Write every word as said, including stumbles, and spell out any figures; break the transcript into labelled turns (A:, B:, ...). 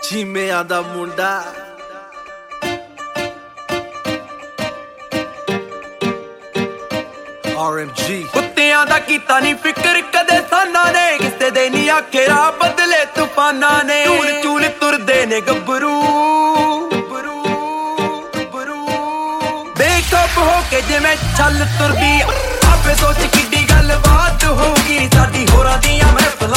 A: ਚੀਮਿਆਂ ਦਾ ਮੁੰਡਾ R M G
B: ਕੁੱਤਿਆਂ ਦਾ ਕੀਤਾ ਨਹੀਂ ਫਿਕਰ ਕਦੇ ਸਾਨਾ ਨੇ ਕਿਸੇ ਦੇ ਨਹੀਂ ਆਖੇ ਰਾਹ ਬਦਲੇ ਤੂਫਾਨਾਂ ਨੇ ਚੂਲ ਚੂਲ ਤੁਰਦੇ ਨੇ ਗੱਭਰੂ ਬੇਖੌਫ ਹੋ ਕੇ ਜਿਵੇਂ ਛੱਲ ਤੁਰਦੀ ਆਪੇ ਸੋਚ ਕਿੱਡੀ ਗੱਲ ਬਾਤ ਹੋਊਗੀ ਸਾਡੀ ਹੋਰਾਂ ਦੀਆਂ ਮਹਿਫਲਾਂ